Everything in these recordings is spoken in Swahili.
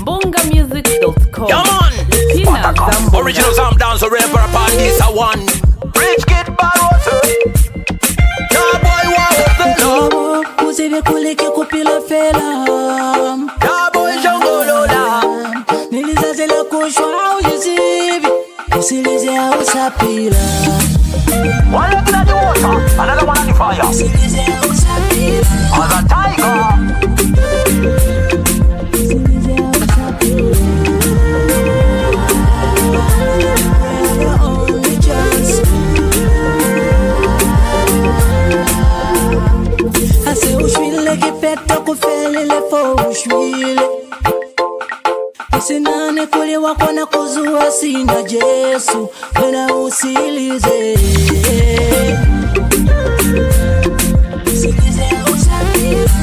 bongamusic.com. Yeah man, original Zam dance rapper upon this a one. Rich Kid Barroso. Yeah boy wow. Kuzibe kuleke kupila fela. Yeah boy Jongolola. Nilizazela kushwa au yuzibi. Usilize au sapila. One leg in the water, another one on the fire. Usilize au sapila. As a tiger. Sinane kule wako na kuzua sina Jesu wena usilize. Usilize usapila.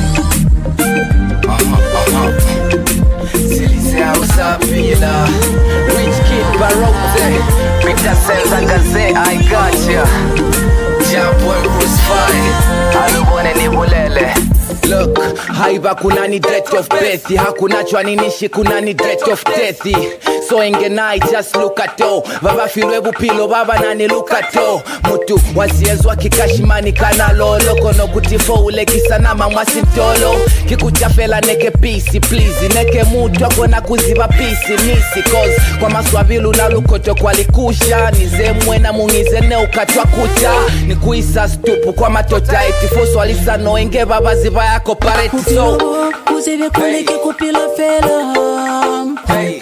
Usilize usapila. Rich Kid Barroso. Picture sense agaze I gotcha. Jump when crucify. Alubone ni bulele. Look, haiba kuna ni death of birth. Hakuna chwa ninishi kuna ni death of death. So ingenai just look at all. Baba filwebu pilo baba nani look at all. Mutu wasiezwa kikashimani kana lolo. Kono kutifo ule kisana mamwasi mtolo. Kikuchafela neke pisi please. Neke mutu wako na kuziba pisi nisi. Cause kwa maswabilu na lukoto kwa likusha. Nize mwena mungize ne ukatwa kucha. Ni kuisa stupu kwa matota etifoso alisa no enge baba ziba ya kopareti so. Kuzibe kuleke kupila fela. Hey.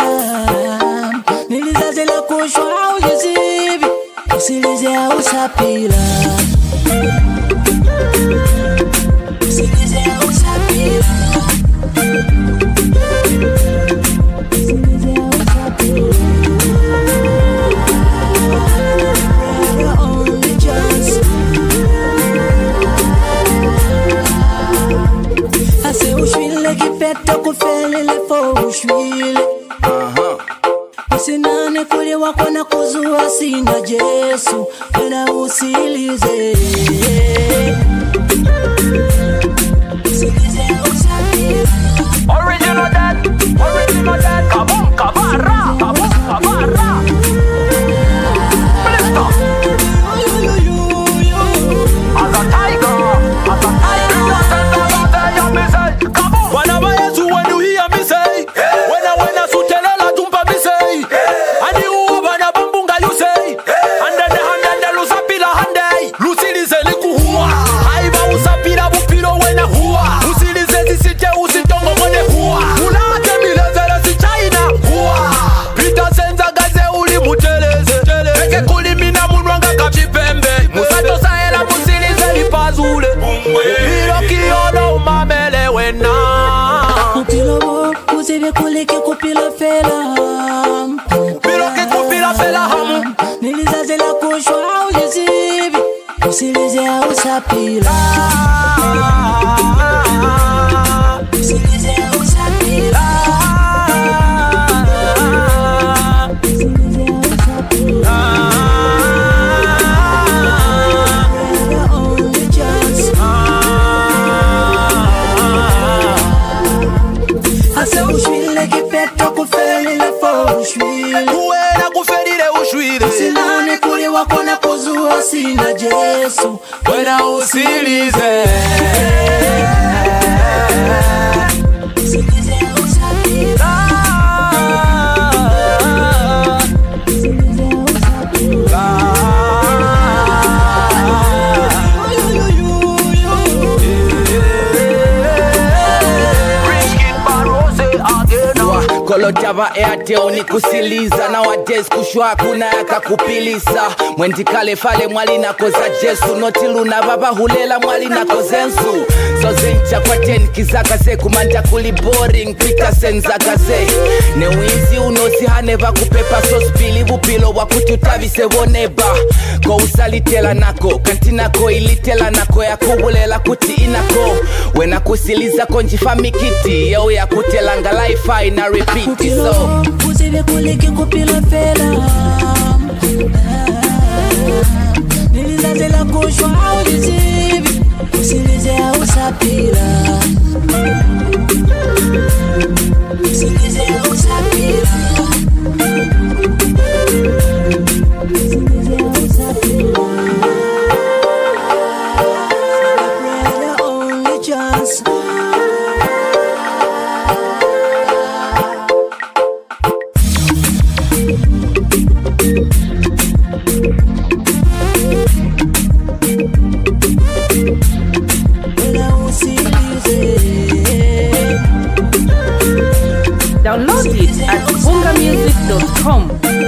Nilizazela kushwa au yuzibi. Usilize au sapila. Usilize au sapila. Usilize au sapila. Your only chance. Ase ushwile kipeto kufeli lefo ushwile. Sinane kule wako na kuzua sina Jesu wena usilize. Usilize usapila. Original dad, kabum kabara, kabum kabara. Blister. As a tiger, you me say, kabum. Whenever Yesu when you hear me say, when I sutelela tumpa me say, and you bana bambunga you say, and then the lusapila hande, lusilize likuhua, haiba usapila bupilo wena hua, usilize zisite usitongo mwene hua, ulate milezele si China hua, Peter senza gaze uli muteleze, eke kulimina munwanga kapipembe, musato saela musilize lipazule, hilo kiono umamele wena. Kupilo bo, kuzibe kuleke kupila fela. Pilo ke kupila fela hamu. Nilizazela kushwa au yuzibi. Usilize au sapila. Usilize au sapila. Usilize au sapila. Your only chance. Ase ushwile kipeto kufeli lefo ushwile. Uwena kuferire ushwire. Sinane kule wako na kuzua sina Jesu wena usilize. Usilize usapila. Usilize usapila. Rich Kid Barroso again. Kolo java Airtel ni kusiliza. Na wades kushwa kuna yaka kupilisa. Mwendikale fale mwali na koza Jesu. Notilu na baba hulela mwali na kozensu. So zencha kwa ten kizaka ze kumanja kuli boring. Pika senza gaze ne wizi unosi haneva kupepa. So spili bupilo wakututavi se woneba. Ko usalitela nako kantina ko ilitela nako ya kubulela kuti inako. Wena kusiliza konjifa mikiti. Yo ya kutelanga life na repeat. So kuzibe kuleke kupila fela. Nilizazela kushwa au yuzibi. Usilize au sapila. Download it at bungamusic.com.